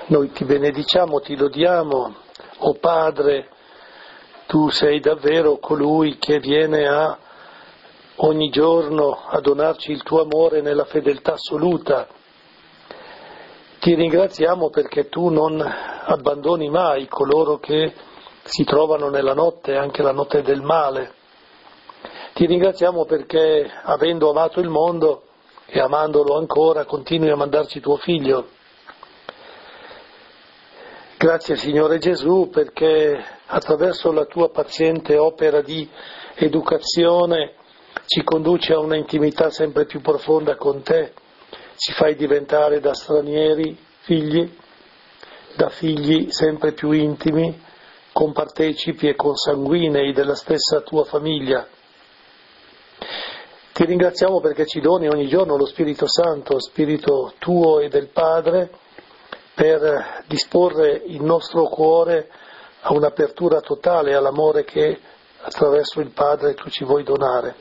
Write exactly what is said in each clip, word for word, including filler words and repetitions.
Noi ti benediciamo, ti lodiamo, o Padre, tu sei davvero colui che viene a ogni giorno a donarci il tuo amore nella fedeltà assoluta. Ti ringraziamo perché tu non abbandoni mai coloro che si trovano nella notte, anche la notte del male. Ti ringraziamo perché, avendo amato il mondo e amandolo ancora, continui a mandarci tuo Figlio. Grazie Signore Gesù perché attraverso la tua paziente opera di educazione ci conduci a una intimità sempre più profonda con te, ci fai diventare da stranieri figli, da figli sempre più intimi, compartecipi e consanguinei della stessa tua famiglia. Ti ringraziamo perché ci doni ogni giorno lo Spirito Santo, Spirito tuo e del Padre, per disporre il nostro cuore a un'apertura totale all'amore che attraverso il Padre tu ci vuoi donare.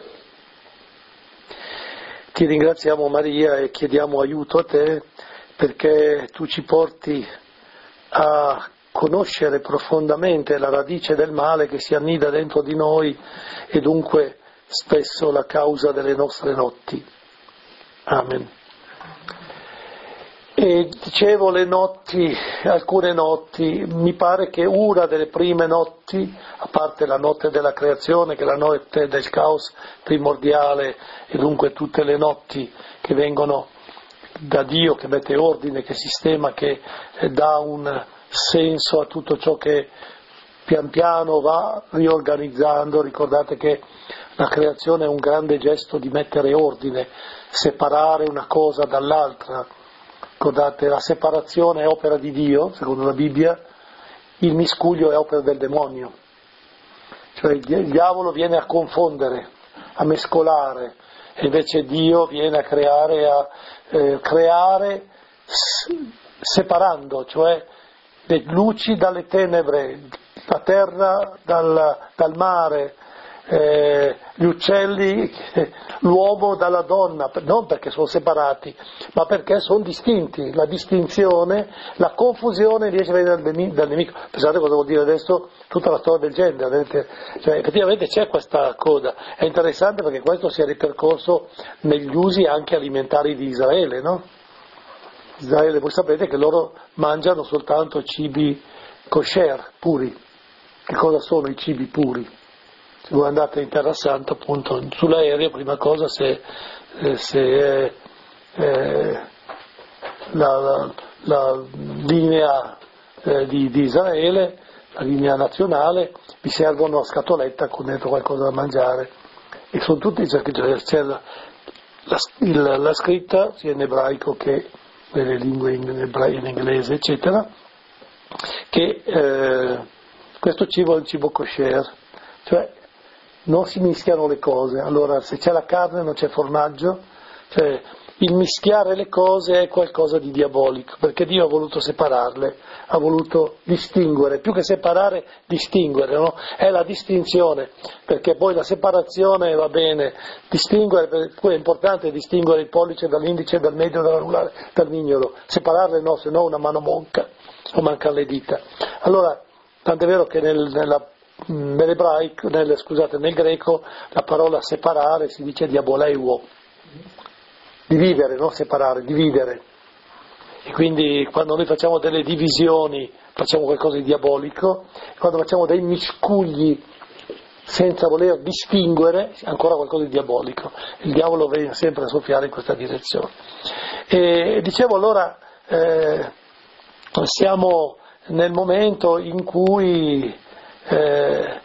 Ti ringraziamo Maria e chiediamo aiuto a te perché tu ci porti a conoscere profondamente la radice del male che si annida dentro di noi e dunque spesso la causa delle nostre notti. Amen. E dicevo le notti, alcune notti, mi pare che una delle prime notti, a parte la notte della creazione, che è la notte del caos primordiale, e dunque tutte le notti che vengono da Dio, che mette ordine, che sistema, che dà un senso a tutto ciò che pian piano va riorganizzando. Ricordate che la creazione è un grande gesto di mettere ordine, separare una cosa dall'altra. Ricordate, la separazione è opera di Dio, secondo la Bibbia, il miscuglio è opera del demonio. Cioè il diavolo viene a confondere, a mescolare, e invece Dio viene a creare, a eh, creare separando, cioè le luci dalle tenebre, la terra dal, dal mare, eh, gli uccelli, eh, l'uomo dalla donna, non perché sono separati, ma perché sono distinti. La distinzione, la confusione riesce a venire dal, dal nemico. Pensate cosa vuol dire adesso tutta la storia del genere, vedete? Cioè, effettivamente c'è questa coda. È interessante perché questo si è ripercorso negli usi anche alimentari di Israele, no? Israele, voi sapete che loro mangiano soltanto cibi kosher, puri. Che cosa sono i cibi puri? Se voi andate in Terra Santa, appunto, sull'aereo, prima cosa, se, eh, se è eh, la, la, la linea eh, di, di Israele, la linea nazionale, vi servono a scatoletta con dentro qualcosa da mangiare. E sono tutti, c'è la, la, il, la scritta, sia in ebraico che nelle lingue in, ebra- in inglese, eccetera, che eh, questo cibo è un cibo kosher, cioè non si mischiano le cose. Allora, se c'è la carne non c'è formaggio, cioè il mischiare le cose è qualcosa di diabolico, perché Dio ha voluto separarle, ha voluto distinguere, più che separare, distinguere, no? È la distinzione, perché poi la separazione va bene, distinguere, poi è importante distinguere il pollice dall'indice, dal medio, dall'anulare, dal mignolo, separarle no, se no una mano monca, o mancano le dita. Allora, tant'è vero che nel, nella Nell'ebraico, nel, scusate, nel greco la parola separare si dice diaboleuo, dividere, non separare, dividere. E quindi quando noi facciamo delle divisioni facciamo qualcosa di diabolico, quando facciamo dei miscugli senza voler distinguere ancora qualcosa di diabolico. Il diavolo viene sempre a soffiare in questa direzione. E dicevo allora, eh, siamo nel momento in cui Eh,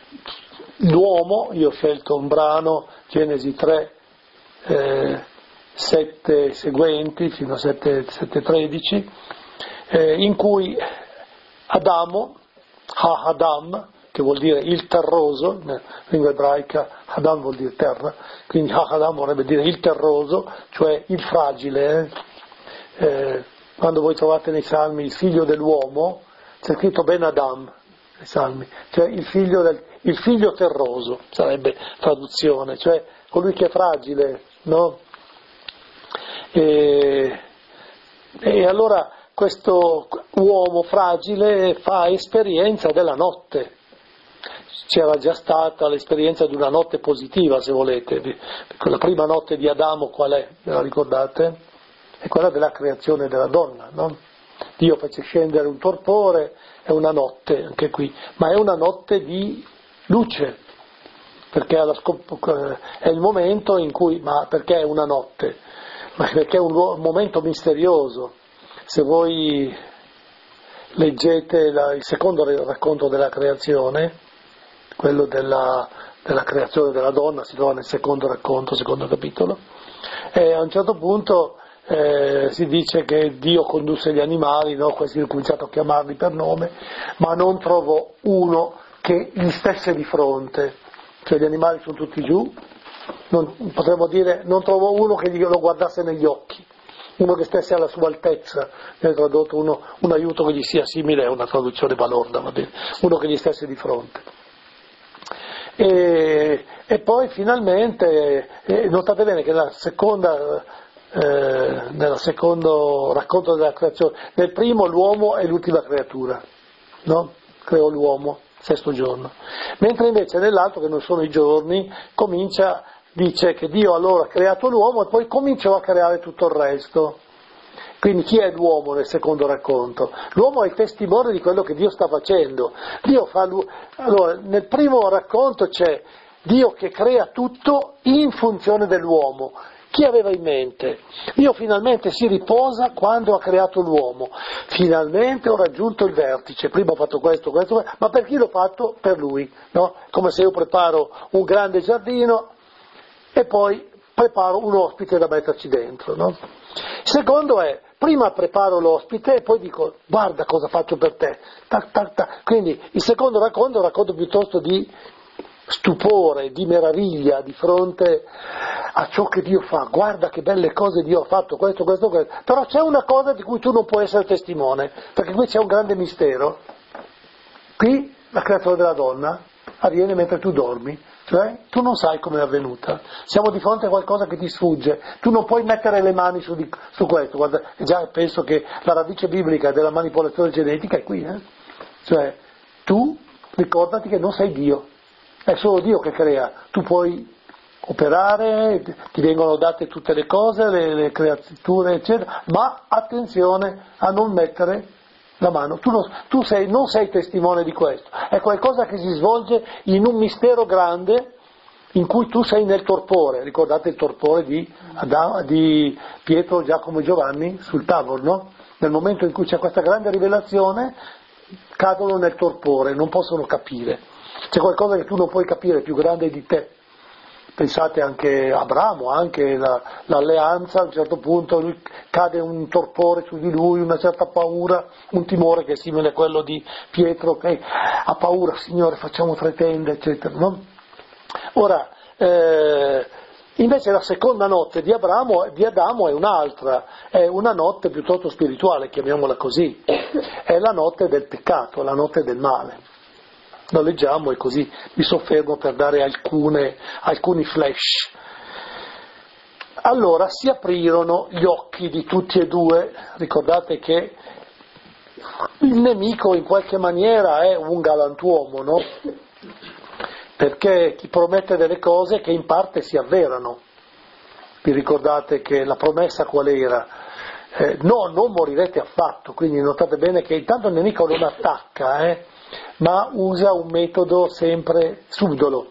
l'uomo, io ho scelto un brano, Genesi tre, eh, sette seguenti, fino a sette tredici, eh, in cui Adamo, Ha-Adam, che vuol dire il terroso, in lingua ebraica Adam vuol dire terra, quindi Ha-Adam vorrebbe dire il terroso, cioè il fragile. Eh? Eh, quando voi trovate nei Salmi il figlio dell'uomo, c'è scritto Ben Adam, nei Salmi, cioè il figlio, del, il figlio terroso, sarebbe traduzione, cioè colui che è fragile, no? E, e allora questo uomo fragile fa esperienza della notte. C'era già stata l'esperienza di una notte positiva, se volete. La prima notte di Adamo qual è? Ve la ricordate? È quella della creazione della donna, no? Dio fece scendere un torpore, è una notte, anche qui, ma è una notte di luce, perché è, scop- è il momento in cui, ma perché è una notte? Ma perché è un, un momento misterioso. Se voi leggete la, il secondo racconto della creazione, quello della, della creazione della donna, si trova nel secondo racconto, secondo capitolo, e a un certo punto eh, si dice che Dio condusse gli animali, no? Questi hanno cominciato a chiamarli per nome, ma non trovò uno che gli stesse di fronte, cioè gli animali sono tutti giù, non, potremmo dire non trovò uno che lo guardasse negli occhi, uno che stesse alla sua altezza, viene tradotto uno, un aiuto che gli sia simile, è una traduzione balorda, va bene, uno che gli stesse di fronte. E, e poi finalmente, eh, notate bene che la seconda, eh, nel secondo racconto della creazione, nel primo l'uomo è l'ultima creatura, no? Creò l'uomo, sesto giorno, mentre invece nell'altro, che non sono i giorni, comincia, dice che Dio allora ha creato l'uomo e poi cominciò a creare tutto il resto. Quindi chi è l'uomo nel secondo racconto? L'uomo è il testimone di quello che Dio sta facendo. Dio fa, allora, nel primo racconto c'è Dio che crea tutto in funzione dell'uomo. Chi aveva in mente? Dio finalmente si riposa quando ha creato l'uomo. Finalmente ho raggiunto il vertice. Prima ho fatto questo, questo, ma per chi l'ho fatto? Per lui, no? Come se io preparo un grande giardino e poi preparo un ospite da metterci dentro, no? Il secondo è, prima preparo l'ospite e poi dico, guarda cosa faccio per te. Tac, tac, tac. Quindi il secondo racconto è un racconto piuttosto di stupore, di meraviglia di fronte a ciò che Dio fa. Guarda che belle cose Dio ha fatto, questo, questo, questo. Però c'è una cosa di cui tu non puoi essere testimone, perché qui c'è un grande mistero. Qui la creazione della donna avviene mentre tu dormi. Cioè, tu non sai come è avvenuta, siamo di fronte a qualcosa che ti sfugge, tu non puoi mettere le mani su, di, su questo, guarda, già penso che la radice biblica della manipolazione genetica è qui, eh? Cioè, tu ricordati che non sei Dio, è solo Dio che crea, tu puoi operare, ti vengono date tutte le cose, le, le creature, eccetera, ma attenzione a non mettere la mano, tu, non, tu sei, non sei testimone di questo, è qualcosa che si svolge in un mistero grande in cui tu sei nel torpore, ricordate il torpore di, Adamo, di Pietro, Giacomo e Giovanni sul Tabor, no? Nel momento in cui c'è questa grande rivelazione cadono nel torpore, non possono capire, c'è qualcosa che tu non puoi capire più grande di te. Pensate anche a Abramo, anche la, l'alleanza, a un certo punto lui, cade un torpore su di lui, una certa paura, un timore che è simile a quello di Pietro, che ha paura, Signore facciamo tre tende, eccetera. No? Ora, eh, invece la seconda notte di, Abramo, di Adamo è un'altra, è una notte piuttosto spirituale, chiamiamola così, è la notte del peccato, la notte del male. Lo leggiamo e così mi soffermo per dare alcune, alcuni flash. Allora si aprirono gli occhi di tutti e due, ricordate che il nemico in qualche maniera è un galantuomo, no? Perché ti promette delle cose che in parte si avverano. Vi ricordate che la promessa qual era? Eh, no, non morirete affatto, quindi notate bene che intanto il nemico non attacca, eh? ma usa un metodo sempre subdolo.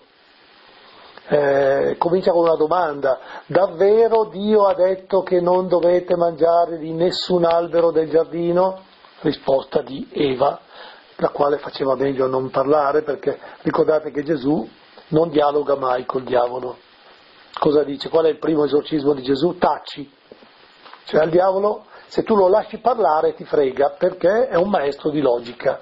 Eh, comincia con una domanda: davvero Dio ha detto che non dovete mangiare di nessun albero del giardino? Risposta di Eva, la quale faceva meglio a non parlare, perché ricordate che Gesù non dialoga mai col diavolo. Cosa dice? Qual è il primo esorcismo di Gesù? Taci. Cioè al diavolo, se tu lo lasci parlare, ti frega, perché è un maestro di logica.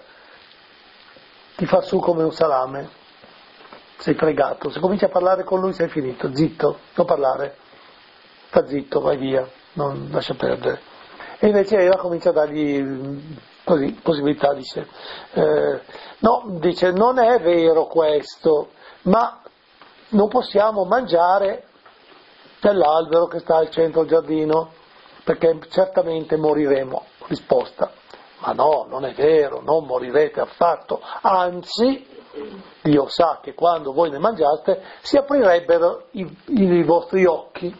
Ti fa su come un salame, sei fregato, se cominci a parlare con lui sei finito, zitto, non parlare, sta zitto, vai via, non lascia perdere. E invece Eva comincia a dargli così, possibilità, dice, eh, no, dice, non è vero questo, ma non possiamo mangiare dell'albero che sta al centro del giardino, perché certamente moriremo. Risposta: Ma no, non è vero, non morirete affatto, anzi, Dio sa che quando voi ne mangiate si aprirebbero i, i vostri occhi.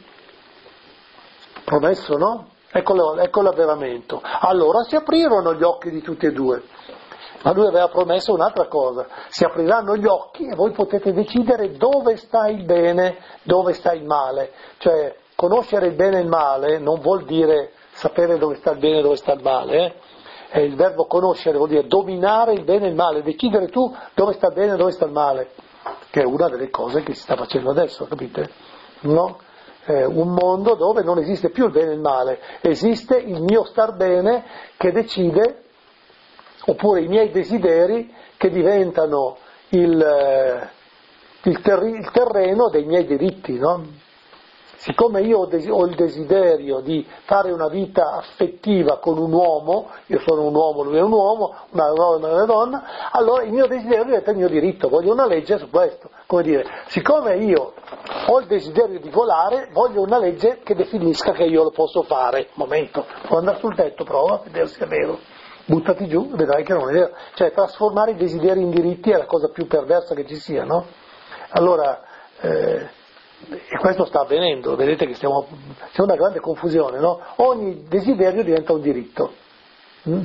Promesso, no? Ecco, ecco l'avveramento. Allora si aprirono gli occhi di tutti e due. Ma lui aveva promesso un'altra cosa: si apriranno gli occhi e voi potete decidere dove sta il bene, dove sta il male. Cioè, conoscere il bene e il male non vuol dire sapere dove sta il bene e dove sta il male, eh? E il verbo conoscere vuol dire dominare il bene e il male, decidere tu dove sta il bene e dove sta il male, che è una delle cose che si sta facendo adesso, capite? No? Eh, un mondo dove non esiste più il bene e il male, esiste il mio star bene che decide, oppure i miei desideri che diventano il, eh, il, terri- il terreno dei miei diritti, no? Siccome io ho, des- ho il desiderio di fare una vita affettiva con un uomo, io sono un uomo, lui è un uomo, una donna è una donna, allora il mio desiderio diventa il mio diritto, voglio una legge su questo. Come dire, siccome io ho il desiderio di volare, voglio una legge che definisca che io lo posso fare. Momento, può andare sul tetto, prova a vedere se è vero. Buttati giù, vedrai che non è vero. Cioè, trasformare i desideri in diritti è la cosa più perversa che ci sia, no? Allora, eh, e questo sta avvenendo, vedete che stiamo, c'è una grande confusione, no? Ogni desiderio diventa un diritto. Mm?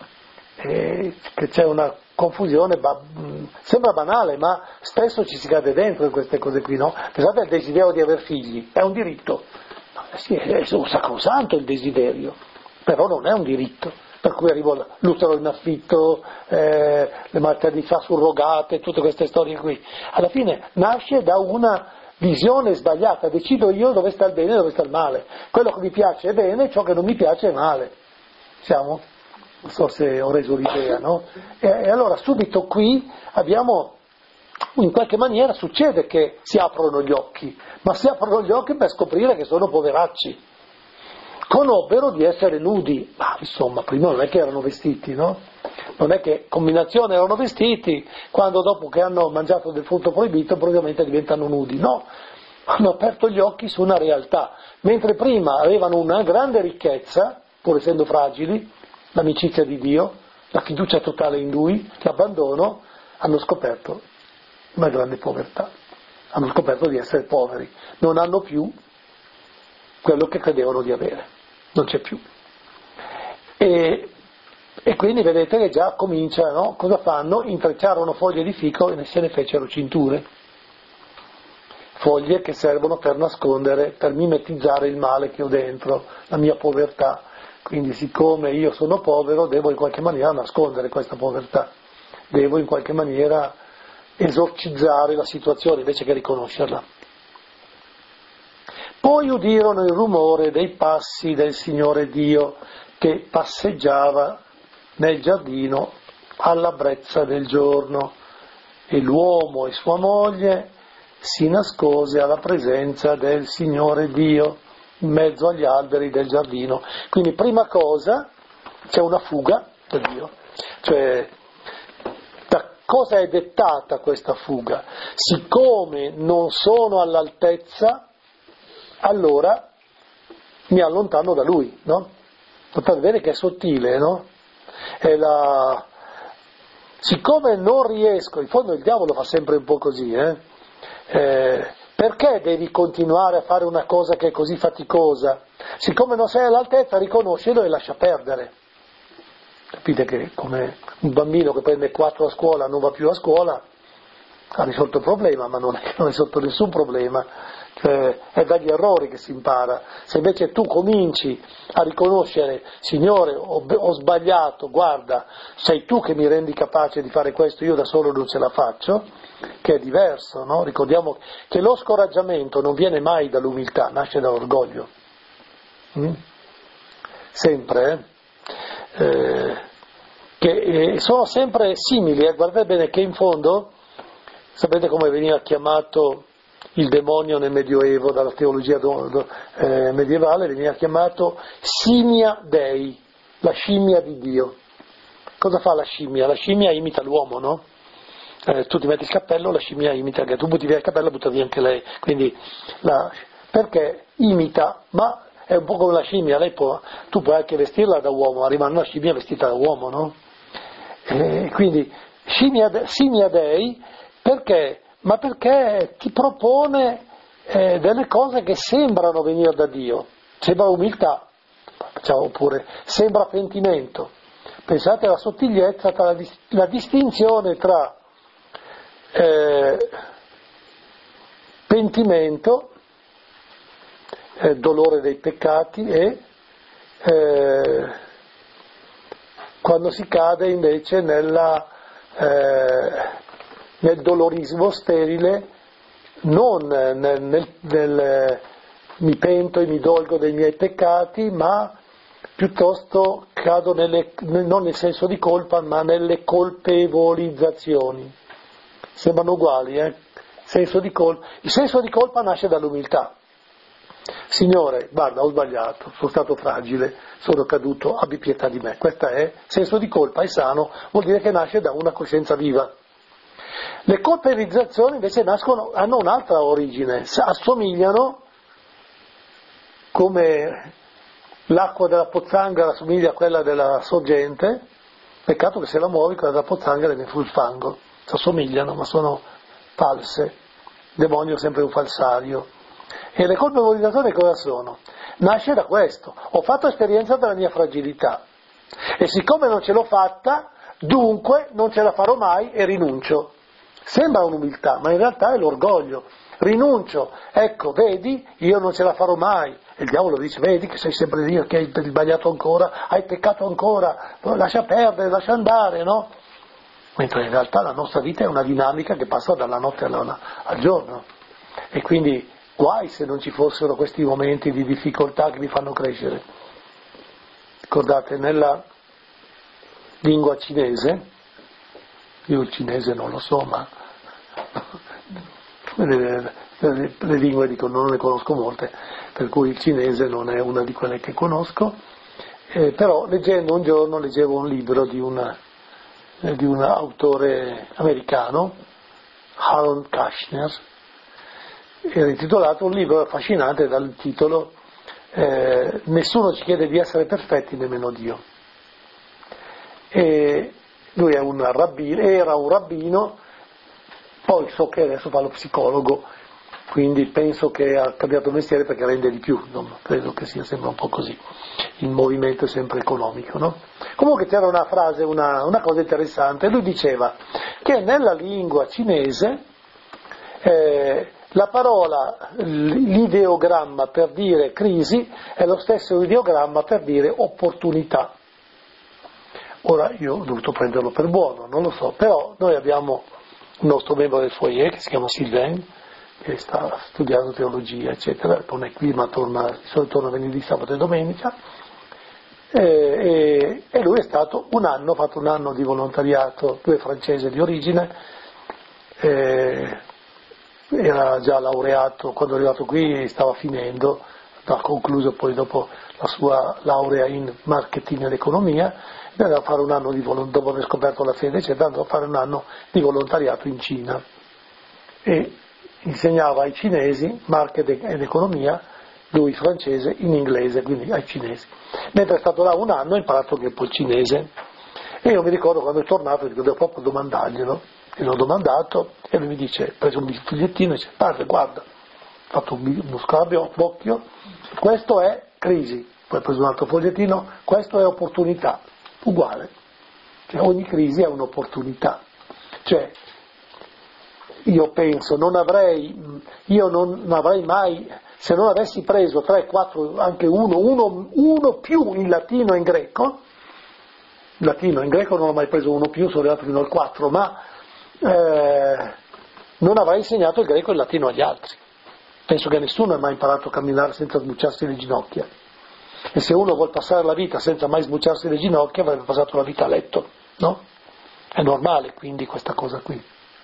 E che c'è una confusione, ba- sembra banale, ma spesso ci si cade dentro in queste cose qui, no? Pensate al desiderio di aver figli, è un diritto. Eh sì, è un sacrosanto il desiderio, però non è un diritto. Per cui arriva l'utero in affitto, eh, le maternità surrogate, tutte queste storie qui. Alla fine nasce da una visione sbagliata, decido io dove sta il bene e dove sta il male. Quello che mi piace è bene, ciò che non mi piace è male. Siamo? Non so se ho reso l'idea, no? E, e allora subito qui abbiamo, in qualche maniera succede che si aprono gli occhi, ma si aprono gli occhi per scoprire che sono poveracci. Conobbero di essere nudi, ma insomma, prima non è che erano vestiti, no? Non è che combinazione erano vestiti, quando dopo che hanno mangiato del frutto proibito, praticamente diventano nudi, no? Hanno aperto gli occhi su una realtà, mentre prima avevano una grande ricchezza, pur essendo fragili, l'amicizia di Dio, la fiducia totale in Lui, l'abbandono, hanno scoperto una grande povertà, hanno scoperto di essere poveri, non hanno più quello che credevano di avere, non c'è più. E, e quindi vedete che già comincia, no? Cosa fanno? Intrecciarono foglie di fico e se ne fecero cinture. Foglie che servono per nascondere, per mimetizzare il male che ho dentro, la mia povertà. Quindi siccome io sono povero, devo in qualche maniera nascondere questa povertà, devo in qualche maniera esorcizzare la situazione invece che riconoscerla. Poi udirono il rumore dei passi del Signore Dio che passeggiava nel giardino alla brezza del giorno, e l'uomo e sua moglie si nascose alla presenza del Signore Dio in mezzo agli alberi del giardino. Quindi prima cosa c'è una fuga da Dio, cioè da cosa è dettata questa fuga? Siccome non sono all'altezza, allora mi allontano da Lui, no? Potete vedere che è sottile, no? È la... Siccome non riesco, in fondo il diavolo fa sempre un po' così, eh? Eh, perché devi continuare a fare una cosa che è così faticosa? Siccome non sei all'altezza, riconoscilo e lascia perdere. Capite che come un bambino che prende quattro a scuola non va più a scuola, ha risolto il problema, ma non è che non ha risolto nessun problema. Cioè, è dagli errori che si impara. Se invece tu cominci a riconoscere, Signore, ho, ho sbagliato, guarda, sei tu che mi rendi capace di fare questo, io da solo non ce la faccio, che è diverso, no? Ricordiamo che lo scoraggiamento non viene mai dall'umiltà, nasce dall'orgoglio. Mm? Sempre, eh? Eh, che eh, sono sempre simili, eh? Guardate bene che in fondo, sapete come veniva chiamato il demonio nel Medioevo, dalla teologia do, do, eh, medievale, veniva chiamato simia dei, la scimmia di Dio. Cosa fa la scimmia? La scimmia imita l'uomo, no? Eh, tu ti metti il cappello, la scimmia imita anche tu, butti via il cappello, butta via anche lei. Quindi, la, perché imita, ma è un po' come la scimmia, lei può, tu puoi anche vestirla da uomo, ma rimane una scimmia vestita da uomo, no? E quindi scimmia, scimmia dei, perché? Ma perché ti propone eh, delle cose che sembrano venire da Dio, sembra umiltà, oppure sembra pentimento. Pensate alla sottigliezza, tra la, la distinzione tra eh, pentimento, eh, dolore dei peccati e eh, quando si cade invece nella, eh, nel dolorismo sterile, non nel, nel, nel mi pento e mi dolgo dei miei peccati, ma piuttosto cado nelle, non nel senso di colpa, ma nelle colpevolizzazioni. Sembrano uguali, eh? Senso di colpa. Il senso di colpa nasce dall'umiltà. Signore, guarda, ho sbagliato, sono stato fragile, sono caduto, abbi pietà di me. Questo è senso di colpa, è sano, vuol dire che nasce da una coscienza viva. Le colpevolizzazioni invece nascono, hanno un'altra origine, assomigliano, come l'acqua della pozzanghera assomiglia a quella della sorgente, peccato che se la muovi quella della pozzanghera ne fu il fango, si assomigliano ma sono false, il demonio è sempre un falsario. E le colpevolizzazioni cosa sono? Nasce da questo, ho fatto esperienza della mia fragilità e siccome non ce l'ho fatta, dunque non ce la farò mai e rinuncio. Sembra un'umiltà, ma in realtà è l'orgoglio. Rinuncio, ecco, vedi, io non ce la farò mai. E il diavolo dice, vedi che sei sempre lì, che hai sbagliato ancora, hai peccato ancora, lascia perdere, lascia andare, no? Mentre in realtà la nostra vita è una dinamica che passa dalla notte alla, al giorno. E quindi guai se non ci fossero questi momenti di difficoltà che vi fanno crescere. Ricordate, nella lingua cinese, io il cinese non lo so, ma le, le, le lingue dico, non ne conosco molte, per cui il cinese non è una di quelle che conosco, eh, però leggendo un giorno, leggevo un libro di, una, eh, di un autore americano, Harold Kushner, era intitolato un libro affascinante dal titolo eh, Nessuno ci chiede di essere perfetti, nemmeno Dio. E lui è un rabbino, era un rabbino, poi so che adesso fa lo psicologo, quindi penso che ha cambiato mestiere perché rende di più, no? Credo che sia, sembra un po' così, il movimento è sempre economico, no? Comunque c'era una frase, una, una cosa interessante, lui diceva che nella lingua cinese eh, la parola, l'ideogramma per dire crisi è lo stesso ideogramma per dire opportunità. Ora io ho dovuto prenderlo per buono, non lo so, però noi abbiamo un nostro membro del foyer che si chiama Sylvain, che sta studiando teologia, eccetera, non è qui ma torna, di solito torna venerdì, sabato e domenica, e, e, e lui è stato un anno, ha fatto un anno di volontariato, lui è francese di origine, e, era già laureato, quando è arrivato qui stava finendo, ha concluso poi dopo la sua laurea in marketing ed economia, e andava a fare un anno di volontariato, dopo aver scoperto la fede, eccetera, andava a fare un anno di volontariato in Cina e insegnava ai cinesi marketing ed economia, lui francese, in inglese, quindi ai cinesi. Mentre è stato là un anno ha imparato anche un po' il cinese e io mi ricordo quando è tornato, dico, devo proprio domandarglielo, e l'ho domandato e lui mi dice, ha preso un bigliettino e dice, padre guarda, ha fatto uno scambio d'occhio, questo è crisi, poi ha preso un altro fogliettino, questo è opportunità, uguale, cioè, ogni crisi è un'opportunità, cioè io penso, non avrei, io non avrei mai, se non avessi preso tre, quattro, anche uno, uno, uno più in latino e in greco, in latino e in greco non ho mai preso uno più, sono arrivato fino al quattro, ma eh, non avrei insegnato il greco e il latino agli altri. Penso che nessuno ha mai imparato a camminare senza sbucciarsi le ginocchia. E se uno vuol passare la vita senza mai sbucciarsi le ginocchia, avrebbe passato la vita a letto, no? È normale quindi questa cosa qui.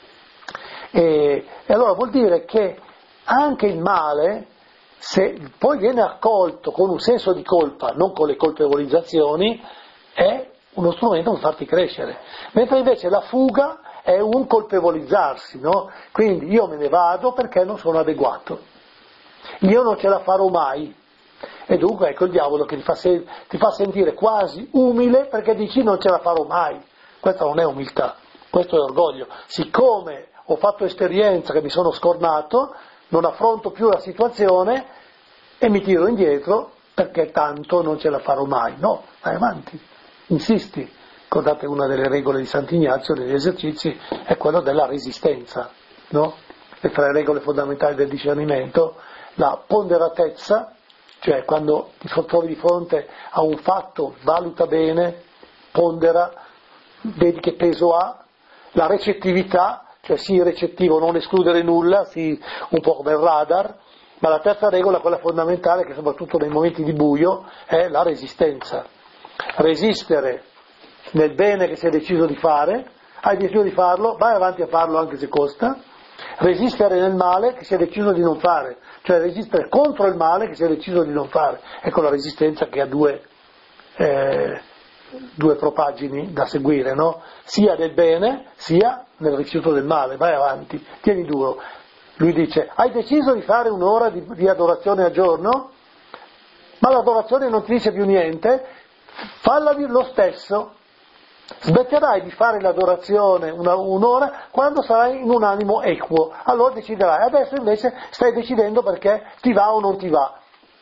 E, e allora vuol dire che anche il male, se poi viene accolto con un senso di colpa, non con le colpevolizzazioni, è uno strumento per farti crescere. Mentre invece la fuga è un colpevolizzarsi, no? Quindi io me ne vado perché non sono adeguato. Io non ce la farò mai. E dunque ecco il diavolo che ti fa, se, ti fa sentire quasi umile perché dici non ce la farò mai. Questa non è umiltà, questo è orgoglio. Siccome ho fatto esperienza che mi sono scornato, non affronto più la situazione e mi tiro indietro perché tanto non ce la farò mai. No, vai avanti, insisti. Ricordate, una delle regole di Sant'Ignazio degli esercizi è quella della resistenza, no? Le tre regole fondamentali del discernimento, la ponderatezza, cioè quando ti trovi di fronte a un fatto, valuta bene, pondera, vedi che peso ha, la recettività, cioè sii recettivo, non escludere nulla, sii un po' come il radar, ma la terza regola, quella fondamentale, che soprattutto nei momenti di buio, è la resistenza. Resistere nel bene che si è deciso di fare, hai deciso di farlo, vai avanti a farlo anche se costa. Resistere nel male che si è deciso di non fare, cioè resistere contro il male che si è deciso di non fare. Ecco la resistenza che ha due, eh, due propagini da seguire, no? Sia nel bene, sia nel rifiuto del male, vai avanti, tieni duro. Lui dice, hai deciso di fare un'ora di, di adorazione al giorno, ma l'adorazione non ti dice più niente, falla lo stesso. Smetterai di fare l'adorazione una, un'ora quando sarai in un animo equo, allora deciderai. Adesso invece stai decidendo perché ti va o non ti va.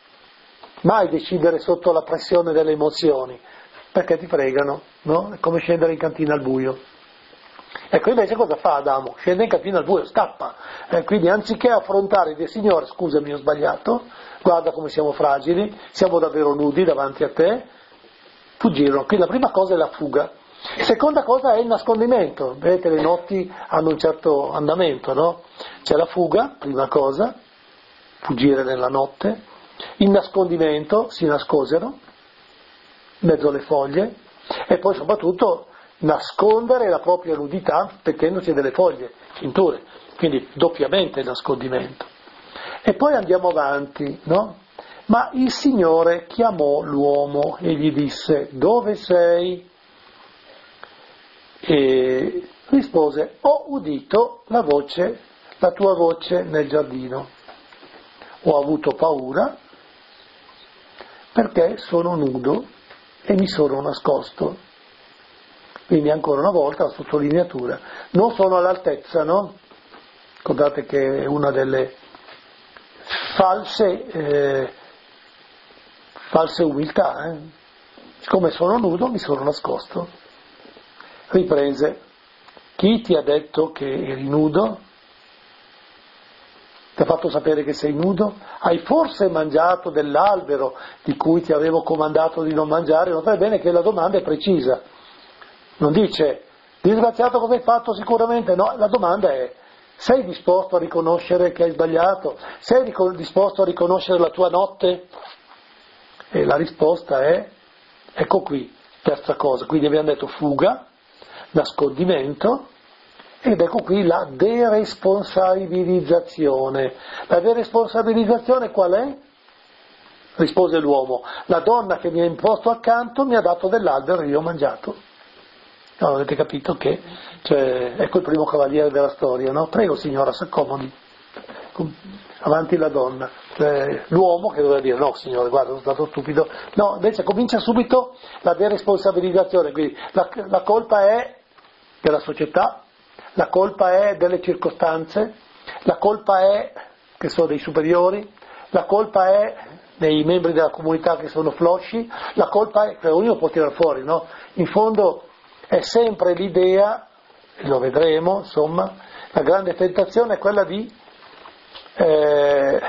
Mai decidere sotto la pressione delle emozioni, perché ti fregano, no? È come scendere in cantina al buio. Ecco, invece cosa fa Adamo? Scende in cantina al buio, scappa. Eh, quindi anziché affrontare e dire, Signore, scusami, ho sbagliato, guarda come siamo fragili, siamo davvero nudi davanti a te, fuggirono. Quindi la prima cosa è la fuga. Seconda cosa è il nascondimento. Vedete, le notti hanno un certo andamento, no? C'è la fuga, prima cosa, fuggire nella notte. Il nascondimento, si nascosero in mezzo alle foglie, e poi soprattutto nascondere la propria nudità mettendosi delle foglie, cinture, quindi doppiamente il nascondimento. E poi andiamo avanti, no? Ma il Signore chiamò l'uomo e gli disse, dove sei? E rispose, ho udito la voce, la tua voce nel giardino, ho avuto paura perché sono nudo e mi sono nascosto. Quindi ancora una volta la sottolineatura, non sono all'altezza, no? Ricordate che è una delle false, eh, false umiltà, eh? Siccome sono nudo mi sono nascosto. Riprese, chi ti ha detto che eri nudo? Ti ha fatto sapere che sei nudo? Hai forse mangiato dell'albero di cui ti avevo comandato di non mangiare? Notate bene che la domanda è precisa, non dice, disgraziato come hai fatto sicuramente, no, la domanda è, sei disposto a riconoscere che hai sbagliato? Sei ric- disposto a riconoscere la tua notte? E la risposta è, ecco qui, terza cosa, quindi abbiamo detto fuga, nascondimento, ed ecco qui la deresponsabilizzazione. La deresponsabilizzazione qual è? Rispose l'uomo, la donna che mi ha imposto accanto mi ha dato dell'albero e io ho mangiato. No, avete capito che, cioè, ecco il primo cavaliere della storia, no? Prego signora, s'accomodi. Avanti la donna. Cioè, l'uomo che doveva dire, no signore, guarda, sono stato stupido. No, invece comincia subito la deresponsabilizzazione, quindi la, la colpa è della società, la colpa è delle circostanze, la colpa è che sono dei superiori, la colpa è dei membri della comunità che sono flosci, la colpa è, che ognuno può tirare fuori, no? In fondo è sempre l'idea, lo vedremo, insomma, la grande tentazione è quella di, eh,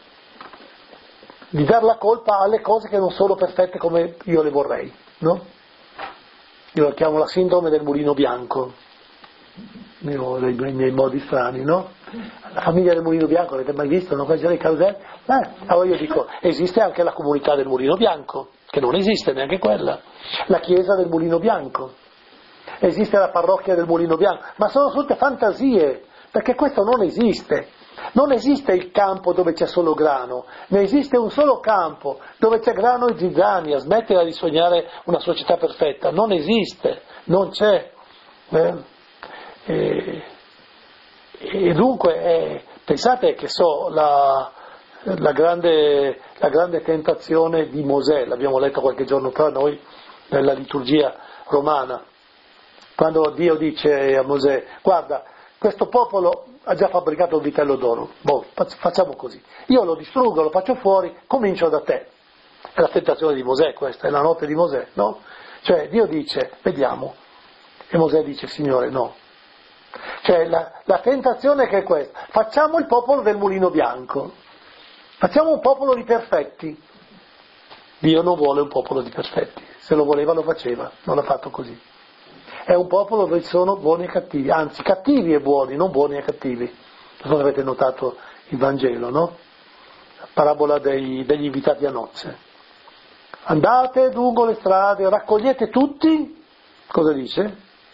di dar la colpa alle cose che non sono perfette come io le vorrei, no? Io la chiamo la sindrome del mulino bianco, io, nei, nei miei modi strani, no? La famiglia del mulino bianco, avete mai visto? Non faccio dei caroselli? Eh, allora io dico, esiste anche la comunità del mulino bianco, che non esiste neanche quella, la chiesa del mulino bianco, esiste la parrocchia del mulino bianco, ma sono tutte fantasie, perché questo non esiste. Non esiste il campo dove c'è solo grano, ne esiste un solo campo dove c'è grano e zizzania. Smettila di sognare una società perfetta, non esiste, non c'è. Eh? E, e dunque, eh, pensate che so, la, la grande, la grande tentazione di Mosè, l'abbiamo letto qualche giorno fa noi nella liturgia romana, quando Dio dice a Mosè: guarda, questo popolo ha già fabbricato un vitello d'oro, boh, facciamo così, io lo distruggo, lo faccio fuori, comincio da te. È la tentazione di Mosè questa, è la notte di Mosè, no? Cioè Dio dice: vediamo, e Mosè dice: Signore, no. Cioè la, la tentazione che è questa: facciamo il popolo del mulino bianco, facciamo un popolo di perfetti. Dio non vuole un popolo di perfetti, se lo voleva lo faceva, non l'ha fatto così. È un popolo dove ci sono buoni e cattivi, anzi cattivi e buoni, non buoni e cattivi. Non avete notato il Vangelo, no? La parabola dei, degli invitati a nozze. Andate lungo le strade, raccogliete tutti, cosa dice?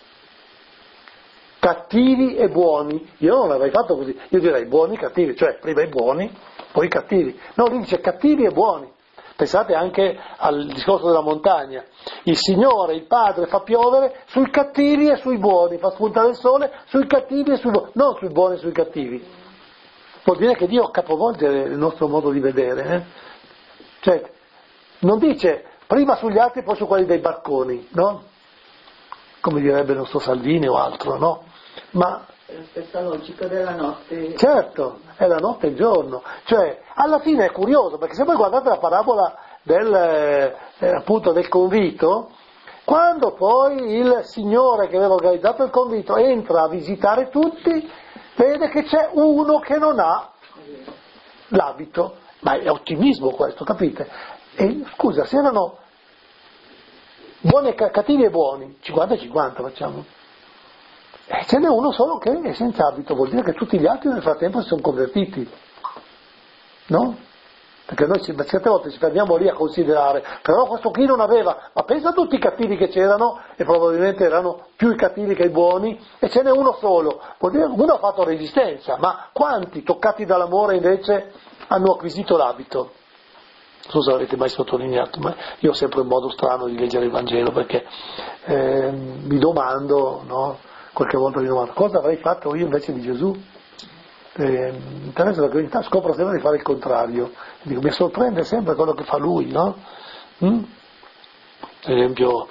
Cattivi e buoni. Io non l'avrei fatto così, io direi buoni e cattivi, cioè prima i buoni, poi i cattivi. No, lui dice cattivi e buoni. Pensate anche al discorso della montagna. Il Signore, il Padre, fa piovere sui cattivi e sui buoni, fa spuntare il sole sui cattivi e sui buoni, non sui buoni e sui cattivi. Vuol dire che Dio capovolge il nostro modo di vedere. Eh? Cioè, non dice prima sugli altri poi su quelli dei barconi, no? Come direbbe il nostro Salvini o altro, no? Ma è la stessa logica della notte. Certo, è la notte e il giorno. Cioè, alla fine è curioso, perché se voi guardate la parabola del, eh, appunto del convito, quando poi il Signore che aveva organizzato il convito entra a visitare tutti, vede che c'è uno che non ha l'abito. Ma è ottimismo questo, capite? E scusa, se erano buoni e cattivi e buoni, cinquanta e cinquanta facciamo. E ce n'è uno solo che è senza abito, vuol dire che tutti gli altri nel frattempo si sono convertiti, no? Perché noi certe volte ci fermiamo lì a considerare, però questo qui non aveva, ma pensa a tutti i cattivi che c'erano, e probabilmente erano più i cattivi che i buoni, e ce n'è uno solo, vuol dire che uno ha fatto resistenza, ma quanti toccati dall'amore invece hanno acquisito l'abito? Non so se l'avete mai sottolineato, ma io ho sempre un modo strano di leggere il Vangelo, perché eh, mi domando, no? Qualche volta mi domando cosa avrei fatto io invece di Gesù. Eh, mi interessa perché in realtà scopro sempre di fare il contrario. Dico, mi sorprende sempre quello che fa lui, no? Mm? Per esempio,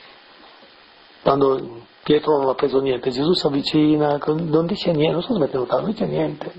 quando Pietro non ha preso niente, Gesù si avvicina, non dice niente, non so se avete notato, non dice niente.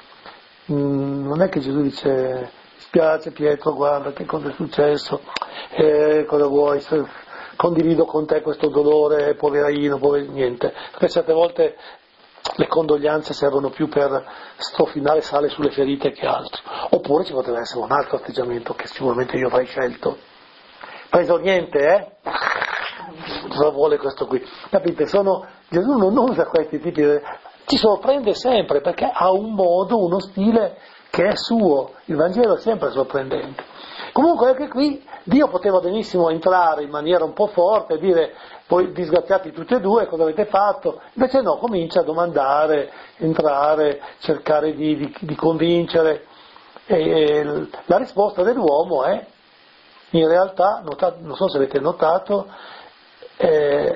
Mm, non è che Gesù dice: spiace Pietro, guarda che cosa è successo, eh, cosa vuoi, condivido con te questo dolore, poverino, poverino, niente, perché certe volte le condoglianze servono più per strofinare sale sulle ferite che altro. Oppure ci potrebbe essere un altro atteggiamento che sicuramente io avrei scelto: preso niente, eh? Cosa vuole questo qui? Capite? Sono, Gesù non usa questi tipi di... ci sorprende sempre perché ha un modo, uno stile che è suo. Il Vangelo è sempre sorprendente. Comunque anche qui Dio poteva benissimo entrare in maniera un po' forte e dire: voi disgraziati tutti e due, cosa avete fatto? Invece no, comincia a domandare, entrare, cercare di, di, di convincere. E, e la risposta dell'uomo è, in realtà, notate, non so se avete notato, eh,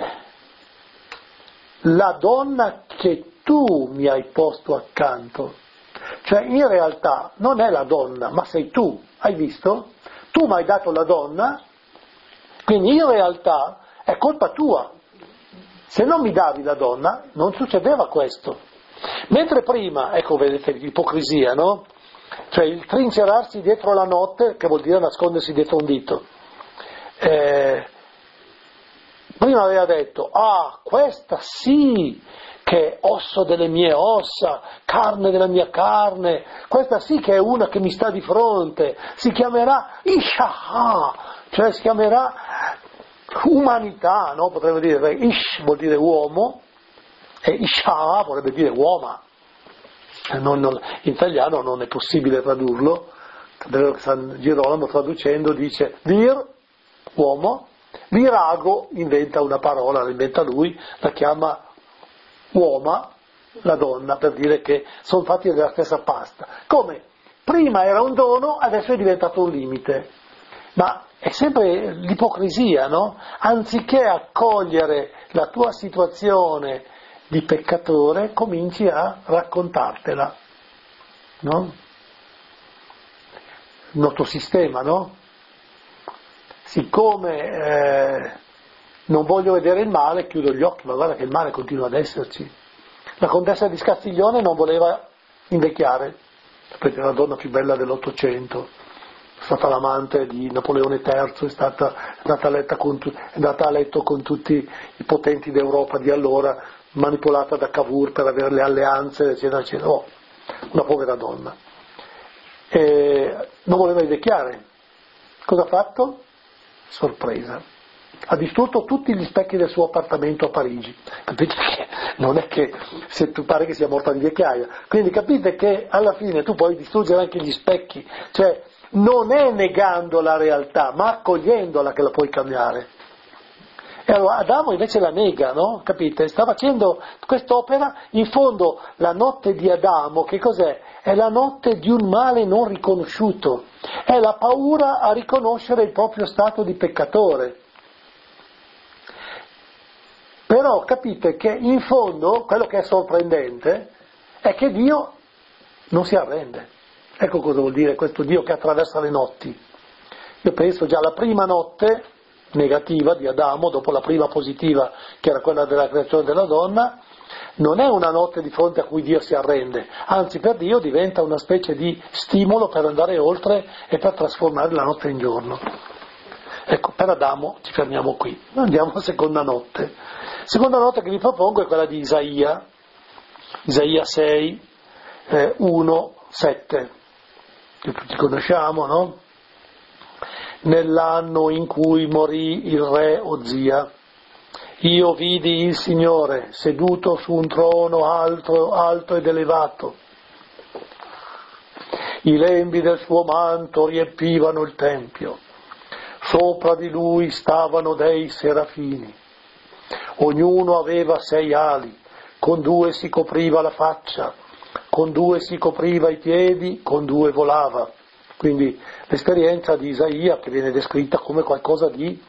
la donna che tu mi hai posto accanto. Cioè in realtà non è la donna, ma sei tu, hai visto? Tu mi hai dato la donna, quindi in realtà è colpa tua. Se non mi davi la donna non succedeva questo. Mentre prima, ecco vedete l'ipocrisia, no? Cioè il trincerarsi dietro la notte, che vuol dire nascondersi dietro un dito. Eh, prima aveva detto: ah, questa sì che è osso delle mie ossa, carne della mia carne, questa sì che è una che mi sta di fronte, si chiamerà Ishaha, cioè si chiamerà umanità, no? Potremmo dire, Ish vuol dire uomo, e Ishaha vorrebbe dire uoma. Non, non, in italiano non è possibile tradurlo, San Girolamo traducendo dice vir, uomo, virago inventa una parola, la inventa lui, la chiama uoma, la donna, per dire che sono fatti della stessa pasta. Come prima era un dono, adesso è diventato un limite. Ma è sempre l'ipocrisia, no? Anziché accogliere la tua situazione di peccatore, cominci a raccontartela, no? il nostro sistema, no? Siccome eh, non voglio vedere il male, chiudo gli occhi, ma guarda che il male continua ad esserci. La contessa di Scastiglione non voleva invecchiare, perché era la donna più bella dell'Ottocento, è stata l'amante di Napoleone terzo, è stata è andata, a letto con, è andata a letto con tutti i potenti d'Europa di allora, manipolata da Cavour per avere le alleanze, eccetera, eccetera. Oh, una povera donna. E non voleva invecchiare. Cosa ha fatto? Sorpresa. Ha distrutto tutti gli specchi del suo appartamento a Parigi. Capite che non è che se tu pare che sia morta di vecchiaia. Quindi capite che alla fine tu puoi distruggere anche gli specchi. Cioè non è negando la realtà, ma accogliendola che la puoi cambiare. E allora Adamo invece la nega, no? Capite? Sta facendo quest'opera, in fondo la notte di Adamo, che cos'è? È la notte di un male non riconosciuto, è la paura a riconoscere il proprio stato di peccatore. Però capite che in fondo quello che è sorprendente è che Dio non si arrende. Ecco cosa vuol dire questo Dio che attraversa le notti. Io penso già alla prima notte negativa di Adamo, dopo la prima positiva che era quella della creazione della donna, non è una notte di fronte a cui Dio si arrende, anzi per Dio diventa una specie di stimolo per andare oltre e per trasformare la notte in giorno. Ecco, per Adamo ci fermiamo qui, andiamo alla seconda notte. Seconda notte che vi propongo è quella di Isaia, Isaia sei, eh, uno, sette, che tutti conosciamo, no? Nell'anno in cui morì il re Ozia, io vidi il Signore seduto su un trono alto, alto ed elevato. I lembi del suo manto riempivano il tempio. Sopra di lui stavano dei serafini. Ognuno aveva sei ali, con due si copriva la faccia, con due si copriva i piedi, con due volava. Quindi l'esperienza di Isaia che viene descritta come qualcosa di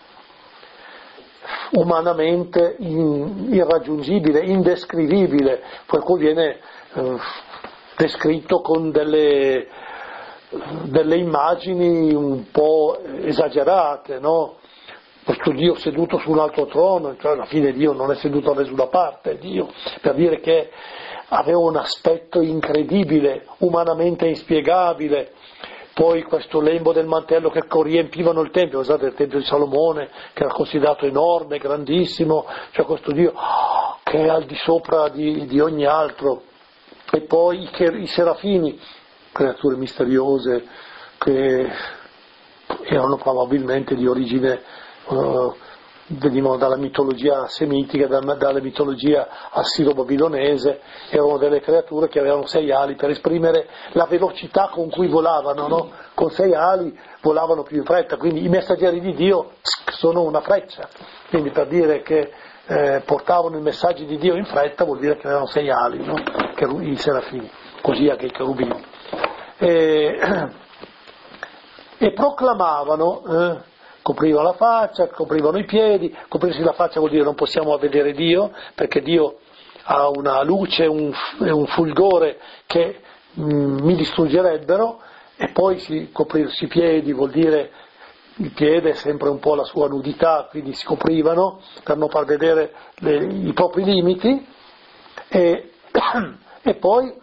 umanamente irraggiungibile, indescrivibile, poi viene eh, descritto con delle, delle immagini un po' esagerate, no? Questo Dio seduto su un altro trono, cioè alla fine Dio non è seduto da nessuna parte, è Dio, per dire che aveva un aspetto incredibile, umanamente inspiegabile. Poi questo lembo del mantello che riempivano il Tempio, pensate il Tempio di Salomone, che era considerato enorme, grandissimo, cioè questo Dio che è al di sopra di, di ogni altro. E poi i, i serafini, creature misteriose, che erano probabilmente di origine, uh, venivano dalla mitologia semitica, da, dalla mitologia assiro-babilonese, erano delle creature che avevano sei ali per esprimere la velocità con cui volavano, no? Con sei ali volavano più in fretta, quindi i messaggeri di Dio sono una freccia, quindi per dire che eh, portavano i messaggi di Dio in fretta vuol dire che avevano sei ali, no? I serafini, così anche i cherubini. E, e proclamavano, eh, coprivano la faccia, coprivano i piedi. Coprirsi la faccia vuol dire non possiamo vedere Dio, perché Dio ha una luce e un, un fulgore che mh, mi distruggerebbero, e poi si, coprirsi i piedi vuol dire il piede è sempre un po' la sua nudità, quindi si coprivano per non far vedere le, i propri limiti, e, e poi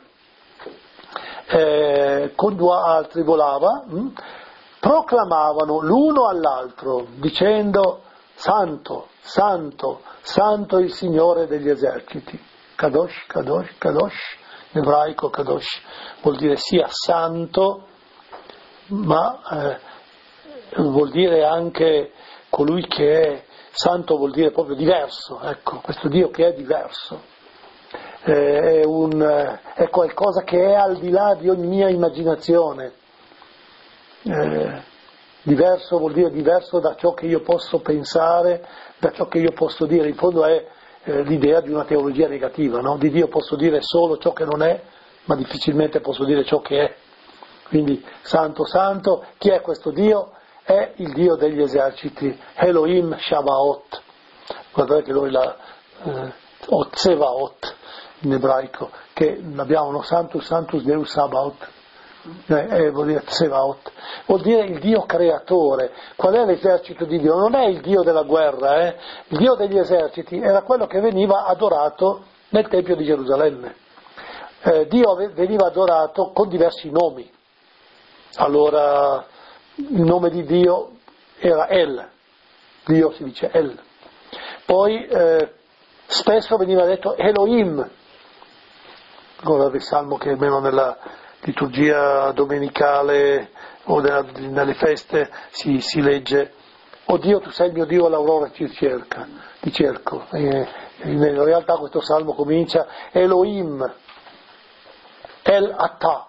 eh, con due altri volava, mh, proclamavano l'uno all'altro dicendo santo, santo, santo il Signore degli eserciti. Kadosh, Kadosh, Kadosh, in ebraico Kadosh vuol dire sia santo, ma eh, vuol dire anche colui che è santo, vuol dire proprio diverso, ecco, questo Dio che è diverso. Eh, è, un, è qualcosa che è al di là di ogni mia immaginazione. Eh, diverso vuol dire diverso da ciò che io posso pensare, da ciò che io posso dire. In fondo è eh, l'idea di una teologia negativa, no? Di Dio posso dire solo ciò che non è, ma difficilmente posso dire ciò che è. Quindi santo, santo, chi è questo Dio? È il Dio degli eserciti, Elohim Shabaot. Guardate che noi la eh, Otsevaot in ebraico, che abbiamo no? Santus, Santus Deus Sabaoth. eh, eh, vuol dire Tsevaot, vuol dire il Dio creatore. Qual è l'esercito di Dio? Non è il Dio della guerra, eh? Il Dio degli eserciti era quello che veniva adorato nel Tempio di Gerusalemme. Eh, Dio veniva adorato con diversi nomi. Allora il nome di Dio era El, Dio si dice El. Poi eh, spesso veniva detto Elohim, ora il salmo che almeno nella liturgia domenicale o nella, nelle feste si, si legge: "O Dio, tu sei il mio Dio, all'aurora ti cerca, ti cerco". E in realtà questo salmo comincia Elohim, El Atah,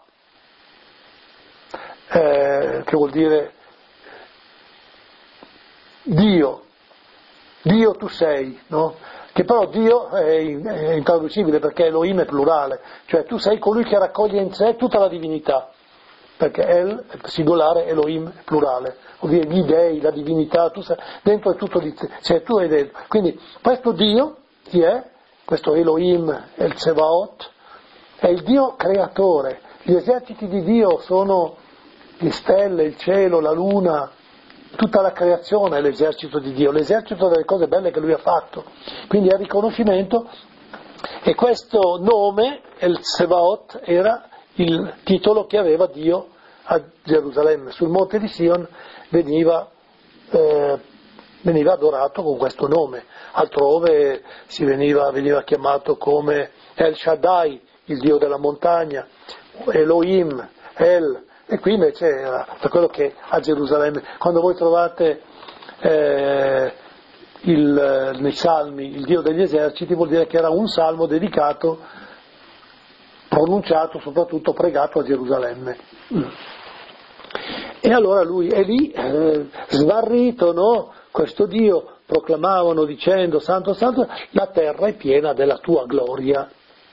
eh, che vuol dire Dio, Dio tu sei, no? Che però Dio è, è intraducibile perché Elohim è plurale, cioè tu sei colui che raccoglie in sé tutta la divinità, perché El è singolare, Elohim è plurale, vuol dire gli dei, la divinità, tu sei, dentro è tutto di te, cioè tu hai dentro. Quindi questo Dio chi è? Questo Elohim è il Tsevaot, è il Dio creatore. Gli eserciti di Dio sono le stelle, il cielo, la luna, tutta la creazione è l'esercito di Dio, l'esercito delle cose belle che Lui ha fatto. Quindi è il riconoscimento, e questo nome, il Tsevaot, era il titolo che aveva Dio a Gerusalemme. Sul monte di Sion veniva, eh, veniva adorato con questo nome, altrove si veniva, veniva chiamato come El Shaddai, il Dio della montagna, Elohim, El. E qui invece era per quello che a Gerusalemme, quando voi trovate eh, il, nei salmi il Dio degli eserciti, vuol dire che era un salmo dedicato, pronunciato, soprattutto pregato a Gerusalemme. E allora lui è lì, eh, sbarrito, no? Questo Dio proclamavano dicendo: Santo, Santo, la terra è piena della tua gloria.